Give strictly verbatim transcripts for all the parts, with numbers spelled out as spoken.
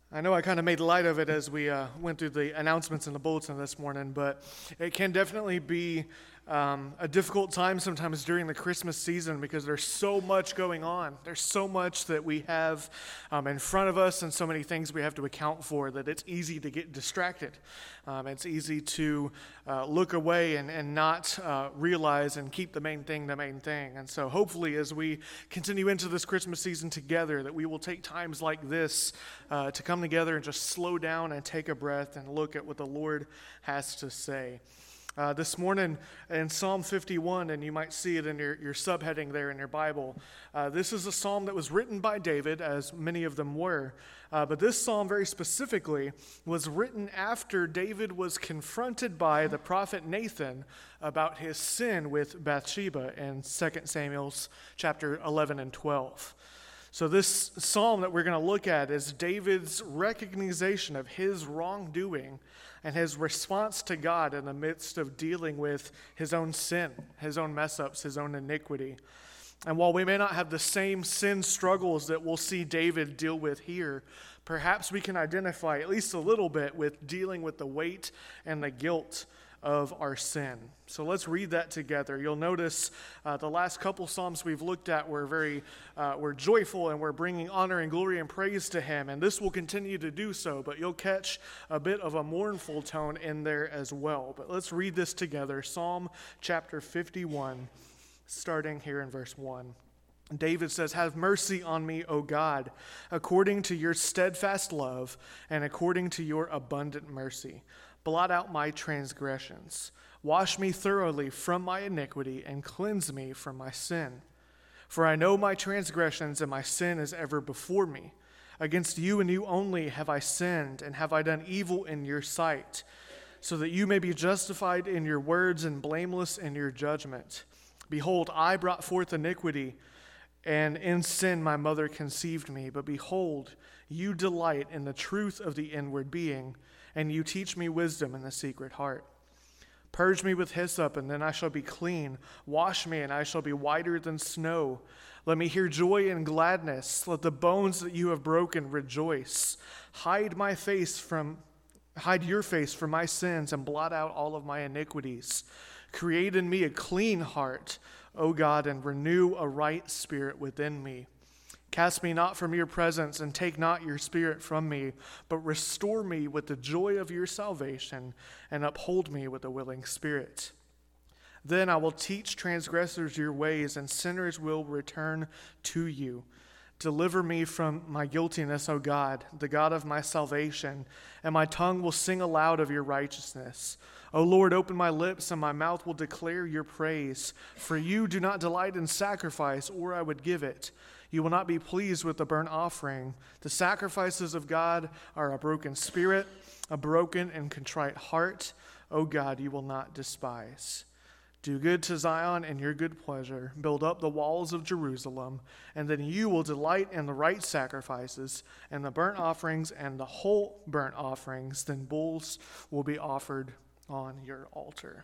I know I kind of made light of it as we uh, went through the announcements in the bulletin this morning, but it can definitely be um, a difficult time sometimes during the Christmas season because there's so much going on. There's so much that we have um, in front of us and so many things we have to account for that it's easy to get distracted. Um, it's easy to uh, look away and, and not uh, realize and keep the main thing the main thing. And so hopefully as we continue into this Christmas season together that we will take times like this uh, to come together and just slow down and take a breath and look at what the Lord has to say. Uh, this morning in Psalm fifty-one, and you might see it in your, your subheading there in your Bible, uh, this is a psalm that was written by David, as many of them were. Uh, but this psalm very specifically was written after David was confronted by the prophet Nathan about his sin with Bathsheba in Second Samuel chapter eleven and twelve. So this psalm that we're going to look at is David's recognition of his wrongdoing and his response to God in the midst of dealing with his own sin, his own mess-ups, his own iniquity. And while we may not have the same sin struggles that we'll see David deal with here, perhaps we can identify at least a little bit with dealing with the weight and the guilt of our sin. So let's read that together. You'll notice uh, the last couple Psalms we've looked at were very, uh, we're joyful and we're bringing honor and glory and praise to Him, and this will continue to do so, but you'll catch a bit of a mournful tone in there as well. But let's read this together. Psalm chapter fifty-one, starting here in verse one. David says, "Have mercy on me, O God, according to your steadfast love and according to your abundant mercy. Blot out my transgressions. Wash me thoroughly from my iniquity and cleanse me from my sin. For I know my transgressions and my sin is ever before me. Against you and you only have I sinned and have I done evil in your sight, so that you may be justified in your words and blameless in your judgment. Behold, I brought forth iniquity, and in sin my mother conceived me. But behold, you delight in the truth of the inward being, and you teach me wisdom in the secret heart. Purge me with hyssop, and then I shall be clean. Wash me, and I shall be whiter than snow. Let me hear joy and gladness. Let the bones that you have broken rejoice. Hide my face from, hide your face from my sins, and blot out all of my iniquities. Create in me a clean heart, O God, and renew a right spirit within me. Cast me not from your presence, and take not your spirit from me, but restore me with the joy of your salvation, and uphold me with a willing spirit. Then I will teach transgressors your ways, and sinners will return to you. Deliver me from my guiltiness, O God, the God of my salvation, and my tongue will sing aloud of your righteousness. O Lord, open my lips, and my mouth will declare your praise. For you do not delight in sacrifice, or I would give it. You will not be pleased with the burnt offering. The sacrifices of God are a broken spirit, a broken and contrite heart. O God, you will not despise. Do good to Zion in your good pleasure. Build up the walls of Jerusalem, and then you will delight in the right sacrifices and the burnt offerings and the whole burnt offerings. Then bulls will be offered on your altar."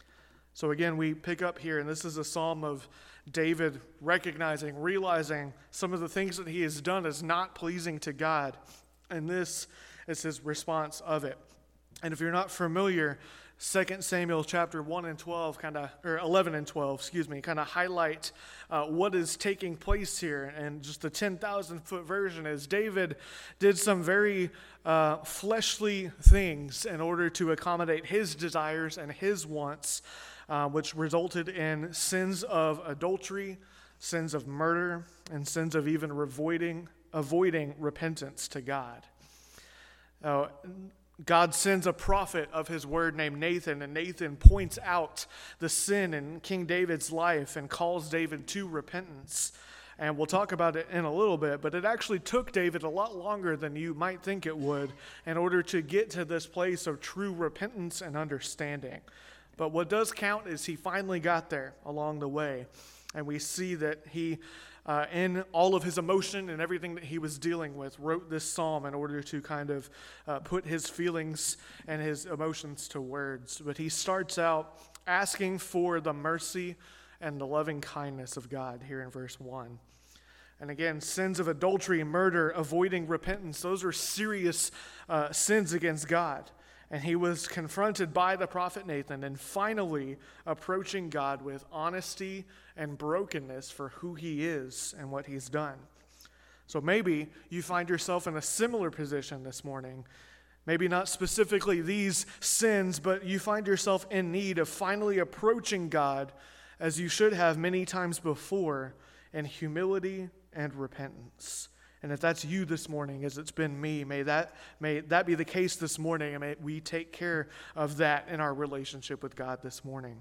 So again, we pick up here, and this is a psalm of David recognizing, realizing some of the things that he has done is not pleasing to God. And this is his response of it. And if you're not familiar, Second Samuel chapter one and twelve kind of, or eleven and twelve, excuse me, kind of highlight uh, what is taking place here. And just the ten thousand foot version is David did some very uh, fleshly things in order to accommodate his desires and his wants, uh, which resulted in sins of adultery, sins of murder, and sins of even avoiding, avoiding repentance to God. Uh, God sends a prophet of his word named Nathan, and Nathan points out the sin in King David's life and calls David to repentance. And we'll talk about it in a little bit, but it actually took David a lot longer than you might think it would in order to get to this place of true repentance and understanding. But what does count is he finally got there along the way. And we see that he, uh, in all of his emotion and everything that he was dealing with, wrote this psalm in order to kind of uh, put his feelings and his emotions to words. But he starts out asking for the mercy and the loving kindness of God here in verse one. And again, sins of adultery, murder, avoiding repentance, those are serious uh, sins against God. And he was confronted by the prophet Nathan and finally approaching God with honesty and brokenness for who he is and what he's done. So maybe you find yourself in a similar position this morning. Maybe not specifically these sins, but you find yourself in need of finally approaching God as you should have many times before in humility and repentance. And if that's you this morning, as it's been me, may that may that be the case this morning, and may we take care of that in our relationship with God this morning.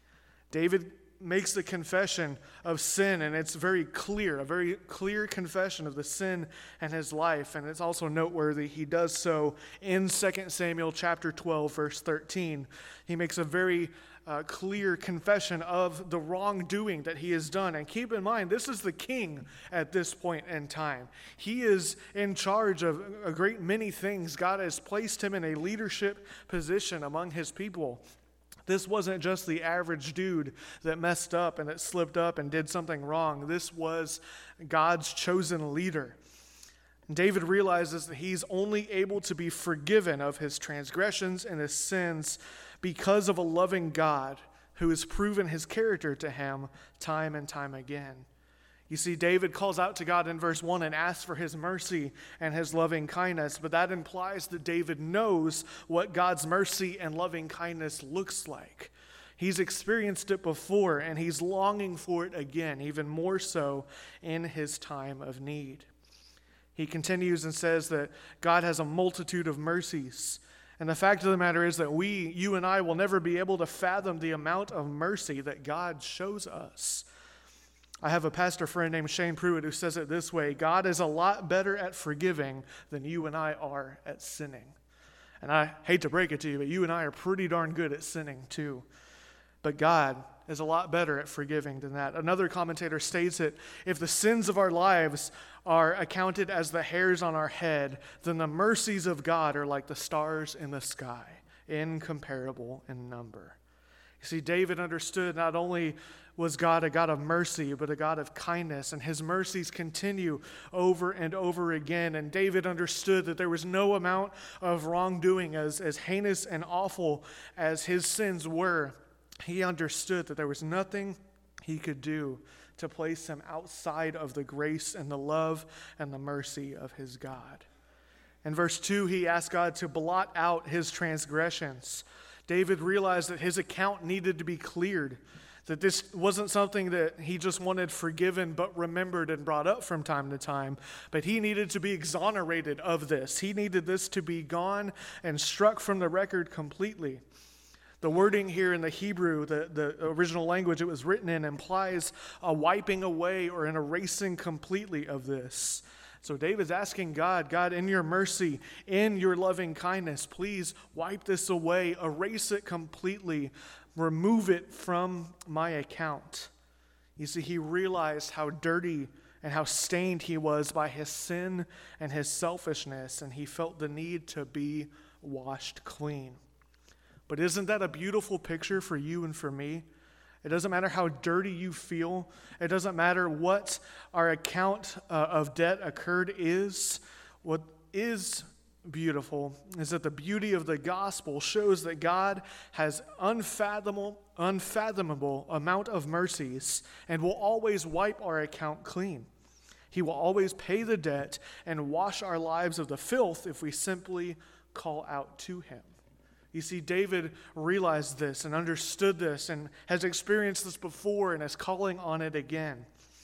David makes the confession of sin, and it's very clear, a very clear confession of the sin in his life, and it's also noteworthy he does so in Second Samuel chapter twelve, verse thirteen. He makes a very uh, clear confession of the wrongdoing that he has done, and keep in mind, this is the king at this point in time. He is in charge of a great many things. God has placed him in a leadership position among his people. This wasn't just the average dude that messed up and that slipped up and did something wrong. This was God's chosen leader. David realizes that he's only able to be forgiven of his transgressions and his sins because of a loving God who has proven his character to him time and time again. You see, David calls out to God in verse one and asks for his mercy and his loving kindness, but that implies that David knows what God's mercy and loving kindness looks like. He's experienced it before, and he's longing for it again, even more so in his time of need. He continues and says that God has a multitude of mercies. And the fact of the matter is that we, you and I, will never be able to fathom the amount of mercy that God shows us. I have a pastor friend named Shane Pruitt who says it this way: God is a lot better at forgiving than you and I are at sinning. And I hate to break it to you, but you and I are pretty darn good at sinning too. But God is a lot better at forgiving than that. Another commentator states that if the sins of our lives are accounted as the hairs on our head, then the mercies of God are like the stars in the sky, incomparable in number. You see, David understood not only was God a God of mercy, but a God of kindness, and his mercies continue over and over again. And David understood that there was no amount of wrongdoing, as, as heinous and awful as his sins were. He understood that there was nothing he could do to place him outside of the grace and the love and the mercy of his God. In verse two, he asked God to blot out his transgressions. David realized that his account needed to be cleared, that this wasn't something that he just wanted forgiven but remembered and brought up from time to time, but he needed to be exonerated of this. He needed this to be gone and struck from the record completely. The wording here in the Hebrew, the, the original language it was written in, implies a wiping away or an erasing completely of this. So David's asking God, God, in your mercy, in your loving kindness, please wipe this away, erase it completely, remove it from my account. You see, he realized how dirty and how stained he was by his sin and his selfishness, and he felt the need to be washed clean. But isn't that a beautiful picture for you and for me? It doesn't matter how dirty you feel. It doesn't matter what our account uh, of debt occurred is. What is beautiful is that the beauty of the gospel shows that God has unfathomable, unfathomable amount of mercies and will always wipe our account clean. He will always pay the debt and wash our lives of the filth if we simply call out to him. You see, David realized this and understood this and has experienced this before and is calling on it again.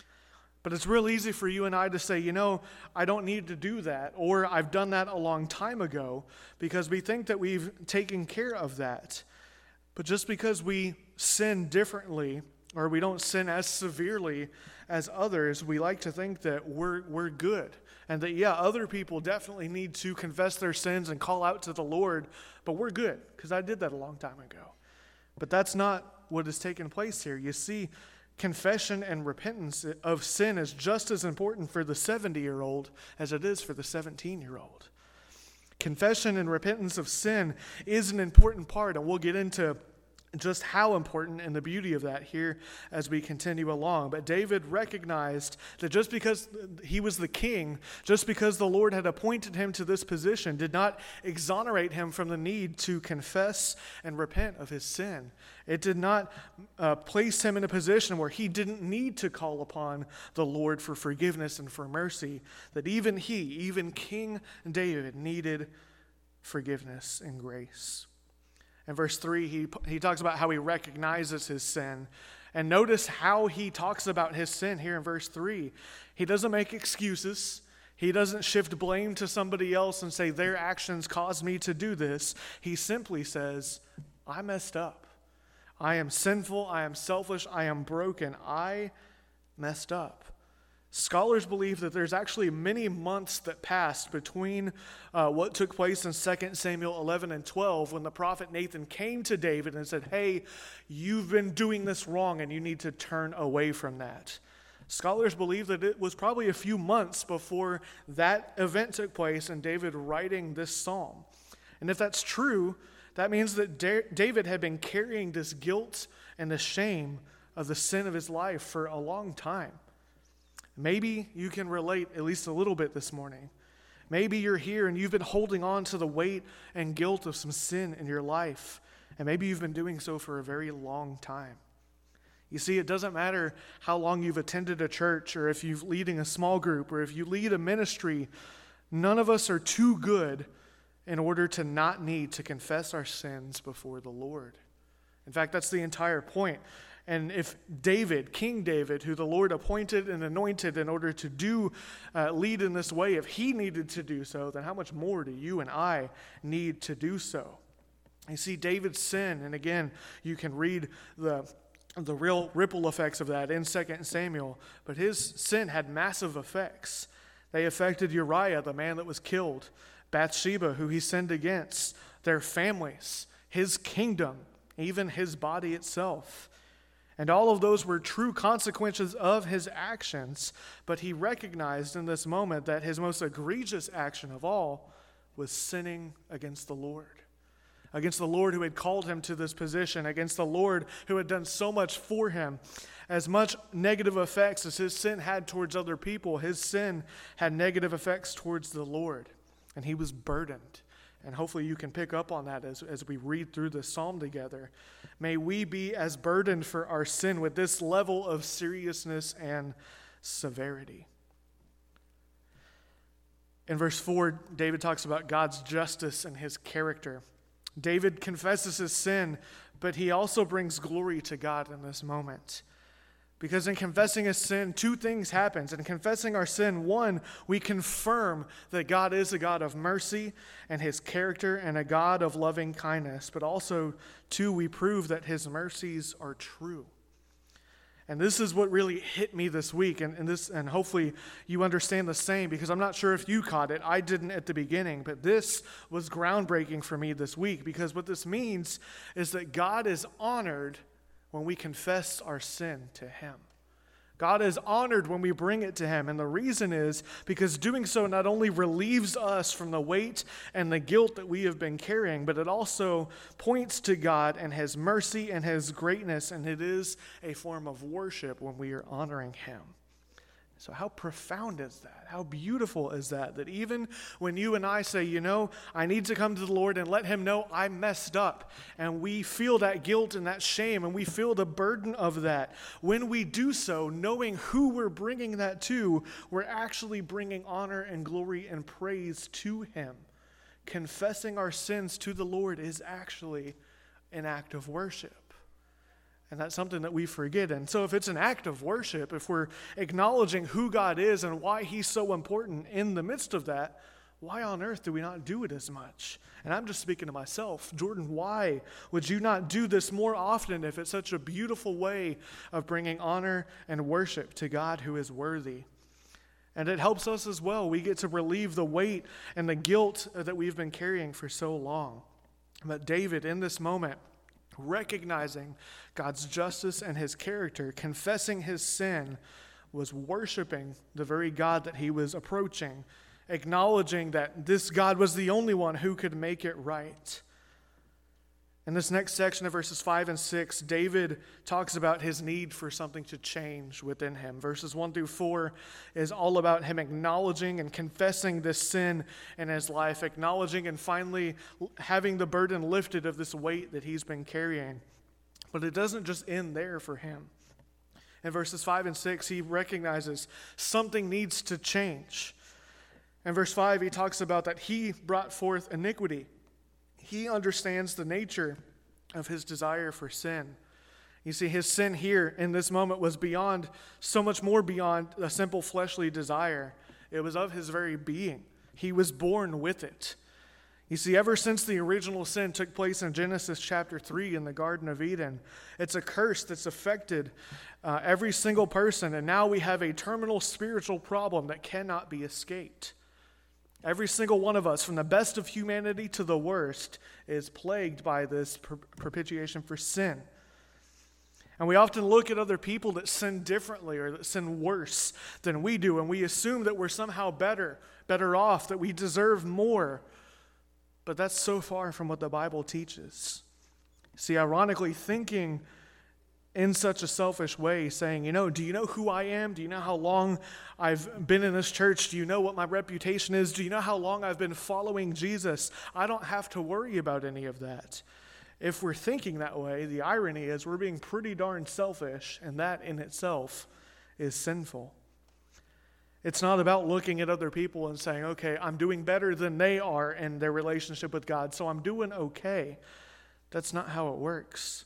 But it's real easy for you and I to say, you know, I don't need to do that, or I've done that a long time ago, because we think that we've taken care of that. But just because we sin differently, or we don't sin as severely as others, we like to think that we're we're good. And that, yeah, other people definitely need to confess their sins and call out to the Lord, but we're good, because I did that a long time ago. But that's not what has taken place here. You see, confession and repentance of sin is just as important for the seventy-year-old as it is for the seventeen-year-old. Confession and repentance of sin is an important part, and we'll get into just how important and the beauty of that here as we continue along. But David recognized that just because he was the king, just because the Lord had appointed him to this position, did not exonerate him from the need to confess and repent of his sin. It did not uh, place him in a position where he didn't need to call upon the Lord for forgiveness and for mercy, that even he, even King David, needed forgiveness and grace. In verse three, he, he talks about how he recognizes his sin. And notice how he talks about his sin here in verse three. He doesn't make excuses. He doesn't shift blame to somebody else and say, their actions caused me to do this. He simply says, I messed up. I am sinful. I am selfish. I am broken. I messed up. Scholars believe that there's actually many months that passed between uh, what took place in Second Samuel eleven and twelve when the prophet Nathan came to David and said, hey, you've been doing this wrong and you need to turn away from that. Scholars believe that it was probably a few months before that event took place and David writing this psalm. And if that's true, that means that Da- David had been carrying this guilt and the shame of the sin of his life for a long time. Maybe you can relate at least a little bit this morning. Maybe you're here and you've been holding on to the weight and guilt of some sin in your life. And maybe you've been doing so for a very long time. You see, it doesn't matter how long you've attended a church or if you're leading a small group or if you lead a ministry. None of us are too good in order to not need to confess our sins before the Lord. In fact, that's the entire point. And if David, King David, who the Lord appointed and anointed in order to do, uh, lead in this way, if he needed to do so, then how much more do you and I need to do so? You see, David's sin, and again, you can read the, the real ripple effects of that in Second Samuel, but his sin had massive effects. They affected Uriah, the man that was killed, Bathsheba, who he sinned against, their families, his kingdom, even his body itself. And all of those were true consequences of his actions, but he recognized in this moment that his most egregious action of all was sinning against the Lord. Against the Lord who had called him to this position, against the Lord who had done so much for him. As much negative effects as his sin had towards other people, his sin had negative effects towards the Lord. And he was burdened. And hopefully you can pick up on that as, as we read through this psalm together. May we be as burdened for our sin with this level of seriousness and severity. In verse four, David talks about God's justice and his character. David confesses his sin, but he also brings glory to God in this moment. Because in confessing his sin, two things happen. In confessing our sin, one, we confirm that God is a God of mercy and his character and a God of loving kindness. But also, two, we prove that his mercies are true. And this is what really hit me this week, and, and this, and hopefully you understand the same, because I'm not sure if you caught it. I didn't at the beginning, but this was groundbreaking for me this week, because what this means is that God is honored when we confess our sin to him. God is honored when we bring it to him. And the reason is because doing so not only relieves us from the weight and the guilt that we have been carrying, but it also points to God and his mercy and his greatness. And it is a form of worship when we are honoring him. So how profound is that? How beautiful is that? That even when you and I say, you know, I need to come to the Lord and let him know I messed up, and we feel that guilt and that shame, and we feel the burden of that. When we do so, knowing who we're bringing that to, we're actually bringing honor and glory and praise to him. Confessing our sins to the Lord is actually an act of worship. And that's something that we forget. And so if it's an act of worship, if we're acknowledging who God is and why he's so important in the midst of that, why on earth do we not do it as much? And I'm just speaking to myself. Jordan, why would you not do this more often if it's such a beautiful way of bringing honor and worship to God who is worthy? And it helps us as well. We get to relieve the weight and the guilt that we've been carrying for so long. But David, in this moment, recognizing God's justice and his character, confessing his sin, was worshiping the very God that he was approaching, acknowledging that this God was the only one who could make it right. In this next section of verses five and six, David talks about his need for something to change within him. Verses one through four is all about him acknowledging and confessing this sin in his life, acknowledging and finally having the burden lifted of this weight that he's been carrying. But it doesn't just end there for him. In verses five and six, he recognizes something needs to change. In verse five, he talks about that he brought forth iniquity. He understands the nature of his desire for sin. You see, his sin here in this moment was beyond, so much more beyond a simple fleshly desire. It was of his very being. He was born with it. You see, ever since the original sin took place in Genesis chapter three in the Garden of Eden, it's a curse that's affected uh, every single person, and now we have a terminal spiritual problem that cannot be escaped. Every single one of us, from the best of humanity to the worst, is plagued by this per- propitiation for sin. And we often look at other people that sin differently or that sin worse than we do, and we assume that we're somehow better, better off, that we deserve more. But that's so far from what the Bible teaches. See, ironically, thinking in such a selfish way, saying, you know, do you know who I am? Do you know how long I've been in this church? Do you know what my reputation is? Do you know how long I've been following Jesus? I don't have to worry about any of that. If we're thinking that way, the irony is we're being pretty darn selfish, and that in itself is sinful. It's not about looking at other people and saying, okay, I'm doing better than they are in their relationship with God, so I'm doing okay. That's not how it works.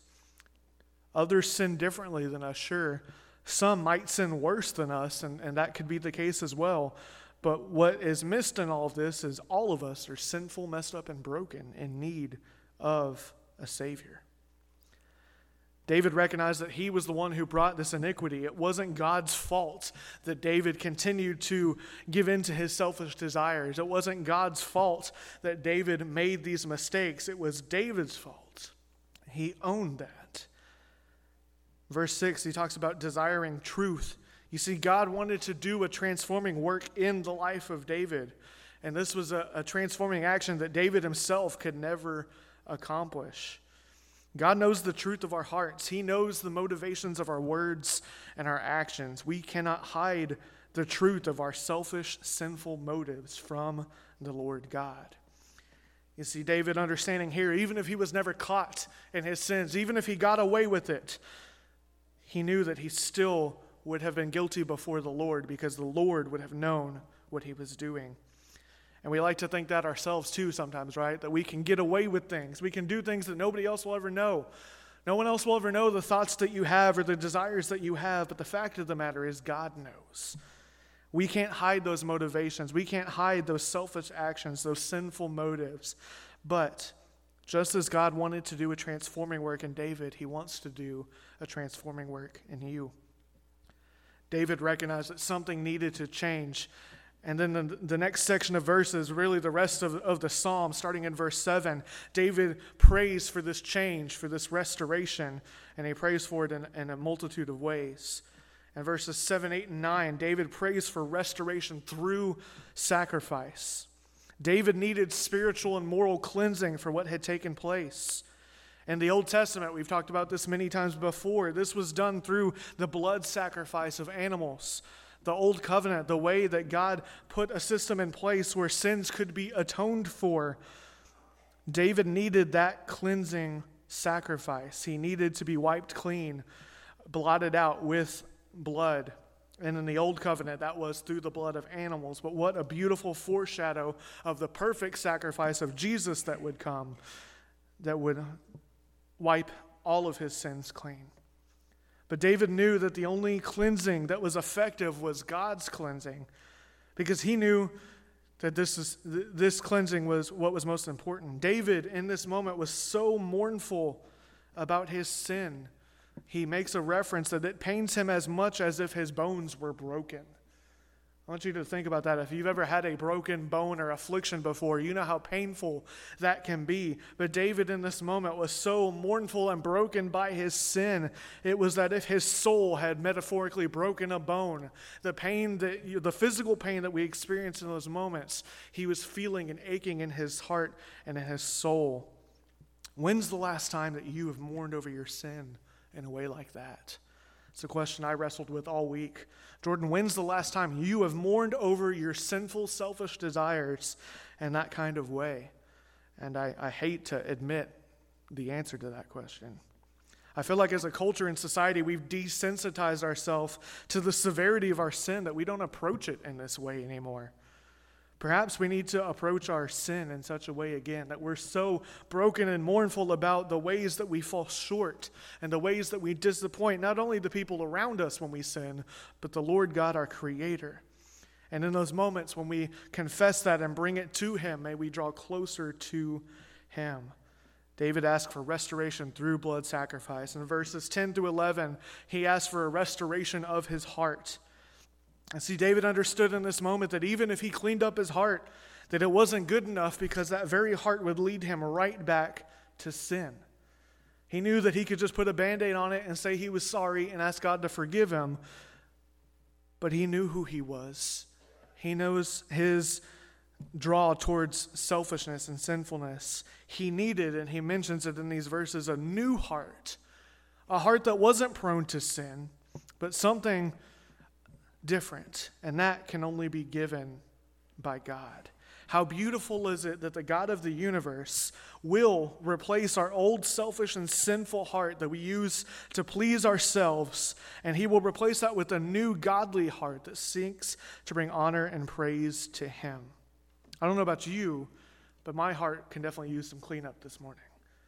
Others sin differently than us, sure. Some might sin worse than us, and, and that could be the case as well. But what is missed in all of this is all of us are sinful, messed up, and broken in need of a Savior. David recognized that he was the one who brought this iniquity. It wasn't God's fault that David continued to give in to his selfish desires. It wasn't God's fault that David made these mistakes. It was David's fault. He owned that. Verse six, he talks about desiring truth. You see, God wanted to do a transforming work in the life of David. And this was a, a transforming action that David himself could never accomplish. God knows the truth of our hearts. He knows the motivations of our words and our actions. We cannot hide the truth of our selfish, sinful motives from the Lord God. You see, David understanding here, even if he was never caught in his sins, even if he got away with it, he knew that he still would have been guilty before the Lord because the Lord would have known what he was doing. And we like to think that ourselves too sometimes, right? That we can get away with things. We can do things that nobody else will ever know. No one else will ever know the thoughts that you have or the desires that you have. But the fact of the matter is God knows. We can't hide those motivations. We can't hide those selfish actions, those sinful motives. But just as God wanted to do a transforming work in David, he wants to do a transforming work in you. David recognized that something needed to change. And then the, the next section of verses, really the rest of, of the psalm, starting in verse seven, David prays for this change, for this restoration, and he prays for it in, in a multitude of ways. In verses seven, eight, and nine, David prays for restoration through sacrifice. David needed spiritual and moral cleansing for what had taken place. In the Old Testament, we've talked about this many times before, this was done through the blood sacrifice of animals. The Old Covenant, the way that God put a system in place where sins could be atoned for. David needed that cleansing sacrifice. He needed to be wiped clean, blotted out with blood. And in the Old Covenant, that was through the blood of animals. But what a beautiful foreshadow of the perfect sacrifice of Jesus that would come, that would wipe all of his sins clean. But David knew that the only cleansing that was effective was God's cleansing, because he knew that this is this cleansing was what was most important. David, in this moment, was so mournful about his sin. He makes a reference that it pains him as much as if his bones were broken. I want you to think about that. If you've ever had a broken bone or affliction before, you know how painful that can be. But David in this moment was so mournful and broken by his sin. It was that if his soul had metaphorically broken a bone, the pain, that, the physical pain that we experience in those moments, he was feeling and aching in his heart and in his soul. When's the last time that you have mourned over your sin in a way like that? It's a question I wrestled with all week. Jordan, when's the last time you have mourned over your sinful, selfish desires in that kind of way? And I, I hate to admit the answer to that question. I feel like as a culture and society, we've desensitized ourselves to the severity of our sin that we don't approach it in this way anymore. Perhaps we need to approach our sin in such a way again that we're so broken and mournful about the ways that we fall short and the ways that we disappoint not only the people around us when we sin, but the Lord God, our Creator. And in those moments when we confess that and bring it to Him, may we draw closer to Him. David asked for restoration through blood sacrifice. In verses ten through eleven, he asked for a restoration of his heart. And see, David understood in this moment that even if he cleaned up his heart, that it wasn't good enough because that very heart would lead him right back to sin. He knew that he could just put a Band-Aid on it and say he was sorry and ask God to forgive him. But he knew who he was. He knows his draw towards selfishness and sinfulness. He needed, and he mentions it in these verses, a new heart. A heart that wasn't prone to sin, but something different. And that can only be given by God. How beautiful is it that the God of the universe will replace our old selfish and sinful heart that we use to please ourselves, and He will replace that with a new godly heart that seeks to bring honor and praise to Him. I don't know about you, but my heart can definitely use some cleanup this morning.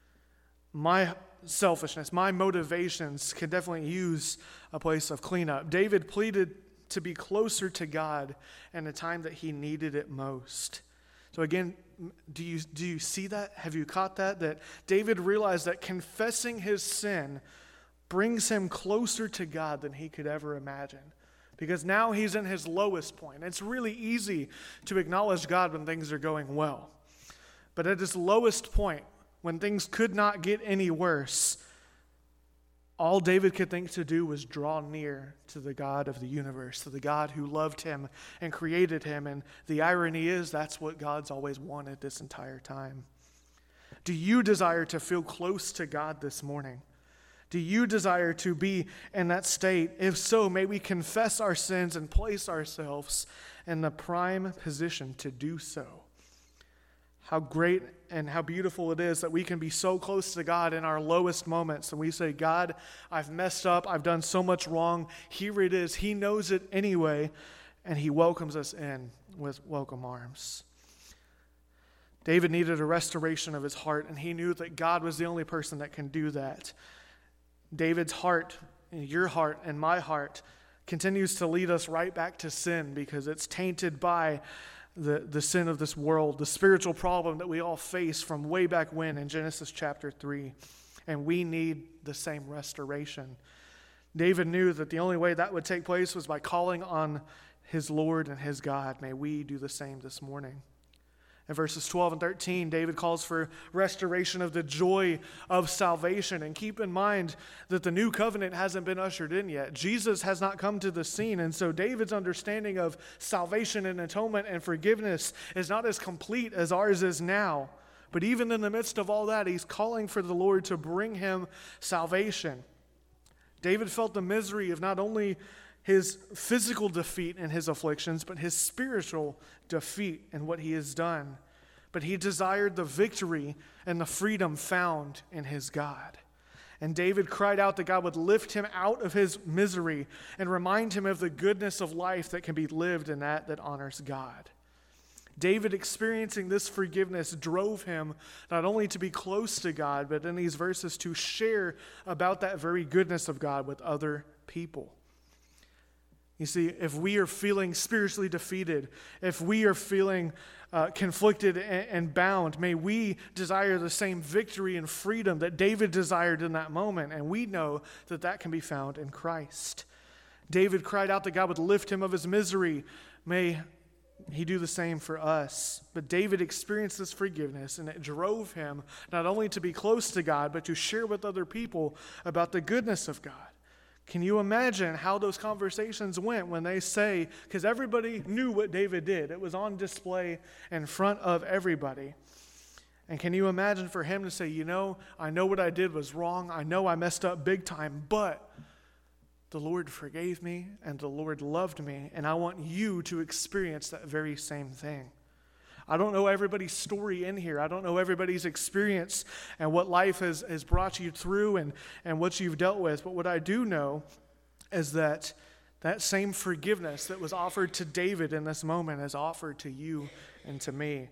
My selfishness, my motivations can definitely use a place of cleanup. David pleaded to be closer to God in a time that he needed it most. So again, do you do you see that? Have you caught that? That David realized that confessing his sin brings him closer to God than he could ever imagine. Because now he's in his lowest point. It's really easy to acknowledge God when things are going well. But at his lowest point, when things could not get any worse, all David could think to do was draw near to the God of the universe, to the God who loved him and created him. And the irony is, that's what God's always wanted this entire time. Do you desire to feel close to God this morning? Do you desire to be in that state? If so, may we confess our sins and place ourselves in the prime position to do so. How great and how beautiful it is that we can be so close to God in our lowest moments. And we say, God, I've messed up. I've done so much wrong. Here it is. He knows it anyway. And He welcomes us in with welcome arms. David needed a restoration of his heart, and he knew that God was the only person that can do that. David's heart, your heart, and my heart continues to lead us right back to sin because it's tainted by the, the sin of this world, the spiritual problem that we all face from way back when in Genesis chapter three. And we need the same restoration. David knew that the only way that would take place was by calling on his Lord and his God. May we do the same this morning. In verses twelve and thirteen, David calls for restoration of the joy of salvation. And keep in mind that the new covenant hasn't been ushered in yet. Jesus has not come to the scene. And so David's understanding of salvation and atonement and forgiveness is not as complete as ours is now. But even in the midst of all that, he's calling for the Lord to bring him salvation. David felt the misery of not only his physical defeat in his afflictions, but his spiritual defeat in what he has done. But he desired the victory and the freedom found in his God. And David cried out that God would lift him out of his misery and remind him of the goodness of life that can be lived in that that honors God. David experiencing this forgiveness drove him not only to be close to God, but in these verses to share about that very goodness of God with other people. You see, if we are feeling spiritually defeated, if we are feeling uh, conflicted and, and bound, may we desire the same victory and freedom that David desired in that moment. And we know that that can be found in Christ. David cried out that God would lift him of his misery. May He do the same for us. But David experienced this forgiveness, and it drove him not only to be close to God, but to share with other people about the goodness of God. Can you imagine how those conversations went when they say, because everybody knew what David did. It was on display in front of everybody. And can you imagine for him to say, you know, I know what I did was wrong. I know I messed up big time, but the Lord forgave me and the Lord loved me, and I want you to experience that very same thing. I don't know everybody's story in here. I don't know everybody's experience and what life has, has brought you through and, and what you've dealt with. But what I do know is that that same forgiveness that was offered to David in this moment is offered to you and to me.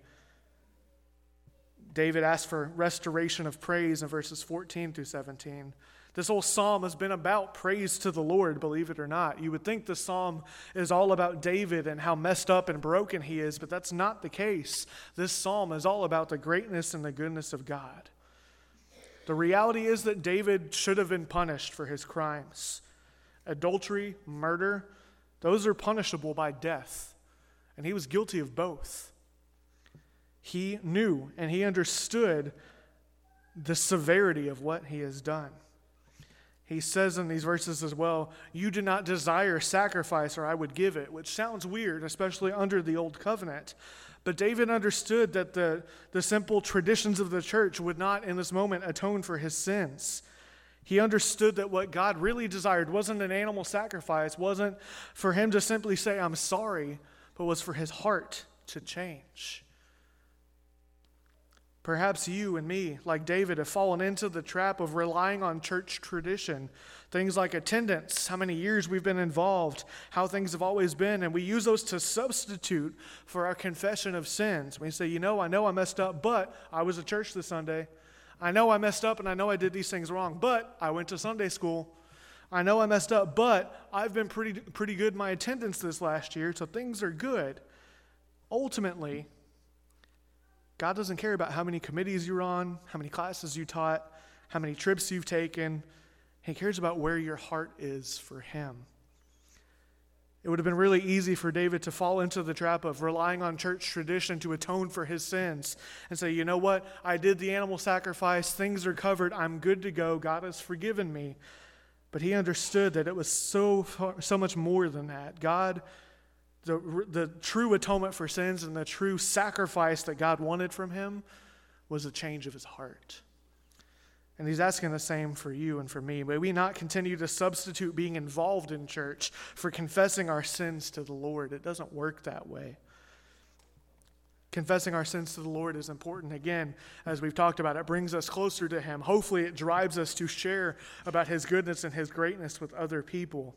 David asked for restoration of praise in verses fourteen through seventeen. This whole psalm has been about praise to the Lord, believe it or not. You would think the psalm is all about David and how messed up and broken he is, but that's not the case. This psalm is all about the greatness and the goodness of God. The reality is that David should have been punished for his crimes. Adultery, murder, those are punishable by death, and he was guilty of both. He knew and he understood the severity of what he has done. He says in these verses as well, you do not desire sacrifice or I would give it, which sounds weird, especially under the old covenant. But David understood that the, the simple traditions of the church would not in this moment atone for his sins. He understood that what God really desired wasn't an animal sacrifice, wasn't for him to simply say, I'm sorry, but was for his heart to change. Perhaps you and me, like David, have fallen into the trap of relying on church tradition. Things like attendance, how many years we've been involved, how things have always been, and we use those to substitute for our confession of sins. We say, you know, I know I messed up, but I was at church this Sunday. I know I messed up and I know I did these things wrong, but I went to Sunday school. I know I messed up, but I've been pretty, pretty good in my attendance this last year, so things are good. Ultimately, God doesn't care about how many committees you're on, how many classes you taught, how many trips you've taken. He cares about where your heart is for him. It would have been really easy for David to fall into the trap of relying on church tradition to atone for his sins and say, you know what, I did the animal sacrifice, things are covered, I'm good to go, God has forgiven me. But he understood that it was so far, so much more than that. God The, the true atonement for sins and the true sacrifice that God wanted from him was a change of his heart. And he's asking the same for you and for me. May we not continue to substitute being involved in church for confessing our sins to the Lord. It doesn't work that way. Confessing our sins to the Lord is important. Again, as we've talked about, it brings us closer to him. Hopefully it drives us to share about his goodness and his greatness with other people.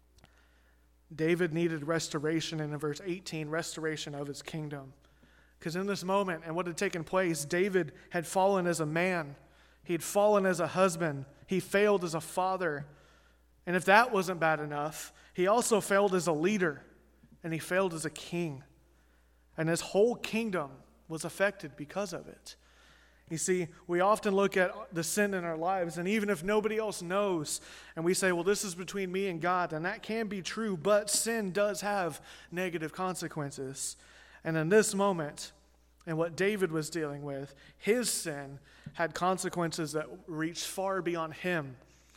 David needed restoration, and in verse eighteen, restoration of his kingdom. Because in this moment, and what had taken place, David had fallen as a man. He had fallen as a husband. He failed as a father. And if that wasn't bad enough, he also failed as a leader, and he failed as a king. And his whole kingdom was affected because of it. You see, we often look at the sin in our lives, and even if nobody else knows, and we say, well, this is between me and God, and that can be true, but sin does have negative consequences. And in this moment, and what David was dealing with, his sin had consequences that reached far beyond him.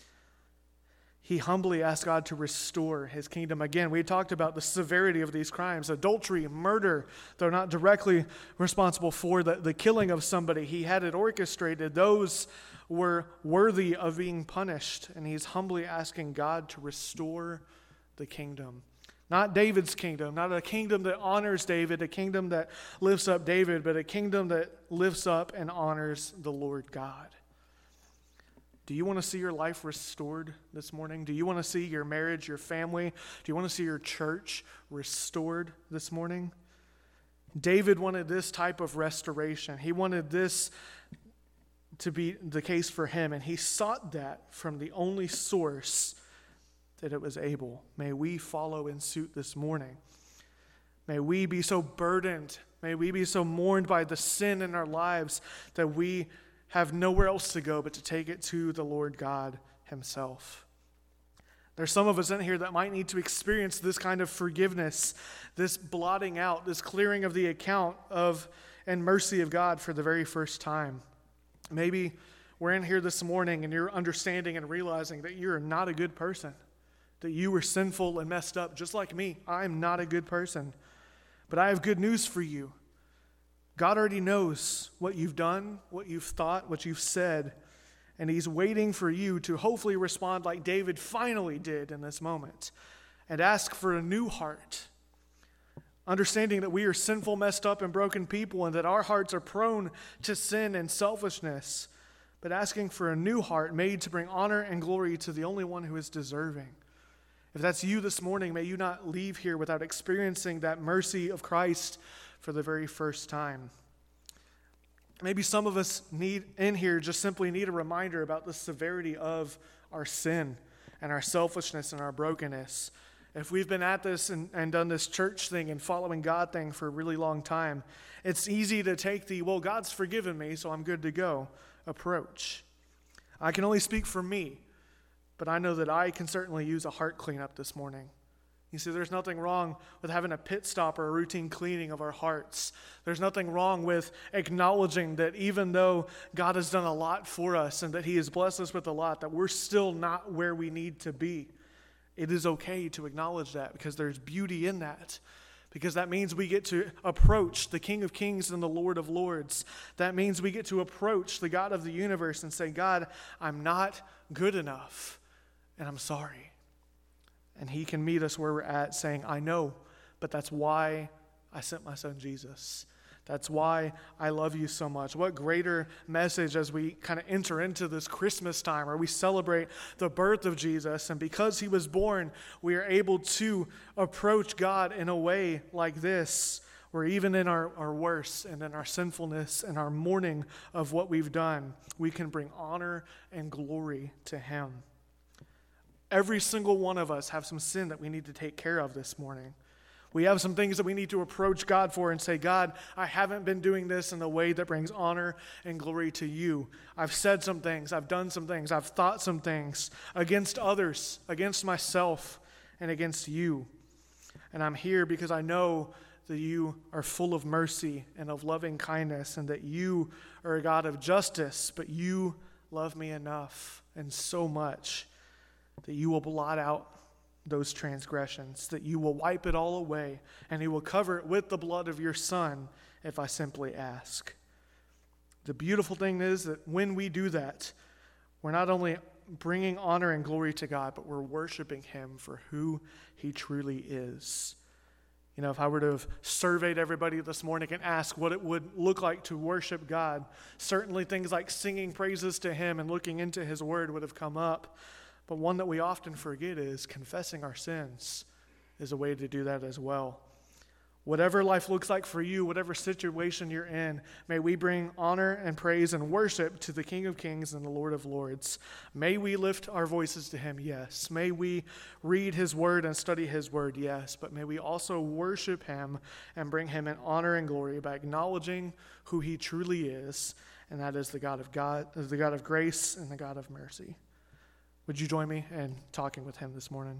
He humbly asked God to restore his kingdom. Again, we talked about the severity of these crimes. Adultery, murder, they're not directly responsible for the, the killing of somebody. He had it orchestrated. Those were worthy of being punished. And he's humbly asking God to restore the kingdom. Not David's kingdom, not a kingdom that honors David, a kingdom that lifts up David, but a kingdom that lifts up and honors the Lord God. Do you want to see your life restored this morning? Do you want to see your marriage, your family? Do you want to see your church restored this morning? David wanted this type of restoration. He wanted this to be the case for him, and he sought that from the only source that it was able. May we follow in suit this morning. May we be so burdened, may we be so mourned by the sin in our lives that we have nowhere else to go but to take it to the Lord God himself. There's some of us in here that might need to experience this kind of forgiveness, this blotting out, this clearing of the account of and mercy of God for the very first time. Maybe we're in here this morning and you're understanding and realizing that you're not a good person, that you were sinful and messed up just like me. I'm not a good person. But I have good news for you. God already knows what you've done, what you've thought, what you've said, and he's waiting for you to hopefully respond like David finally did in this moment and ask for a new heart. Understanding that we are sinful, messed up, and broken people and that our hearts are prone to sin and selfishness, but asking for a new heart made to bring honor and glory to the only one who is deserving. If that's you this morning, may you not leave here without experiencing that mercy of Christ for the very first time. Maybe some of us need in here just simply need a reminder about the severity of our sin and our selfishness and our brokenness. If we've been at this and, and done this church thing and following God thing for a really long time, it's easy to take the, well, God's forgiven me, so I'm good to go approach. I can only speak for me, but I know that I can certainly use a heart cleanup this morning. You see, there's nothing wrong with having a pit stop or a routine cleaning of our hearts. There's nothing wrong with acknowledging that even though God has done a lot for us and that he has blessed us with a lot, that we're still not where we need to be. It is okay to acknowledge that because there's beauty in that. Because that means we get to approach the King of Kings and the Lord of Lords. That means we get to approach the God of the universe and say, God, I'm not good enough, and I'm sorry. And he can meet us where we're at saying, I know, but that's why I sent my son Jesus. That's why I love you so much. What greater message as we kind of enter into this Christmas time where we celebrate the birth of Jesus. And because he was born, we are able to approach God in a way like this, where even in our, our worst and in our sinfulness and our mourning of what we've done, we can bring honor and glory to him. Every single one of us have some sin that we need to take care of this morning. We have some things that we need to approach God for and say, God, I haven't been doing this in a way that brings honor and glory to you. I've said some things, I've done some things, I've thought some things against others, against myself, and against you. And I'm here because I know that you are full of mercy and of loving kindness and that you are a God of justice, but you love me enough and so much that you will blot out those transgressions, that you will wipe it all away, and he will cover it with the blood of your Son if I simply ask. The beautiful thing is that when we do that, we're not only bringing honor and glory to God, but we're worshiping him for who he truly is. You know, if I were to have surveyed everybody this morning and asked what it would look like to worship God, certainly things like singing praises to him and looking into his word would have come up. But one that we often forget is confessing our sins is a way to do that as well. Whatever life looks like for you, whatever situation you're in, may we bring honor and praise and worship to the King of Kings and the Lord of Lords. May we lift our voices to him, yes. May we read his word and study his word, yes. But may we also worship him and bring him in honor and glory by acknowledging who he truly is, and that is the God of God, the God of grace and the God of mercy. Would you join me in talking with him this morning?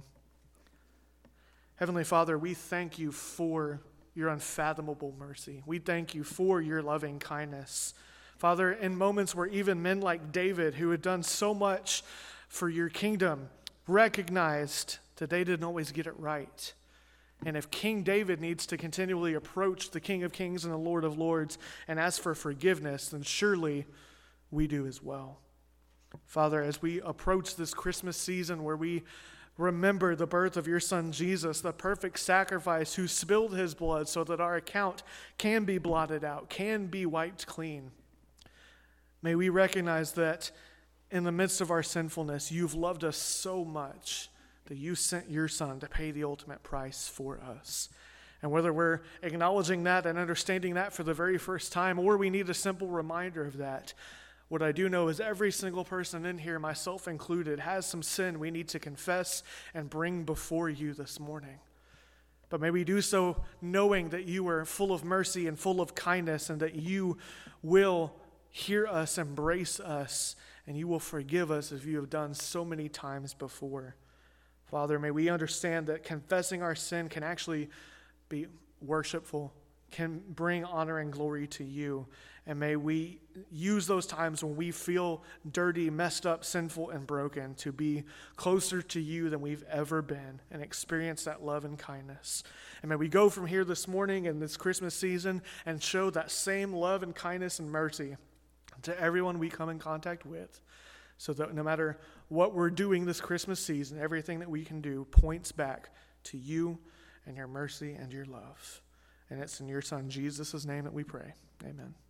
Heavenly Father, we thank you for your unfathomable mercy. We thank you for your loving kindness. Father, in moments where even men like David, who had done so much for your kingdom, recognized that they didn't always get it right. And if King David needs to continually approach the King of Kings and the Lord of Lords and ask for forgiveness, then surely we do as well. Father, as we approach this Christmas season where we remember the birth of your Son Jesus, the perfect sacrifice who spilled his blood so that our account can be blotted out, can be wiped clean, may we recognize that in the midst of our sinfulness, you've loved us so much that you sent your Son to pay the ultimate price for us. And whether we're acknowledging that and understanding that for the very first time, or we need a simple reminder of that, what I do know is every single person in here, myself included, has some sin we need to confess and bring before you this morning. But may we do so knowing that you are full of mercy and full of kindness and that you will hear us, embrace us, and you will forgive us as you have done so many times before. Father, may we understand that confessing our sin can actually be worshipful, can bring honor and glory to you. And may we use those times when we feel dirty, messed up, sinful, and broken to be closer to you than we've ever been and experience that love and kindness. And may we go from here this morning in this Christmas season and show that same love and kindness and mercy to everyone we come in contact with, so that no matter what we're doing this Christmas season, everything that we can do points back to you and your mercy and your love. And it's in your Son Jesus' name that we pray. Amen.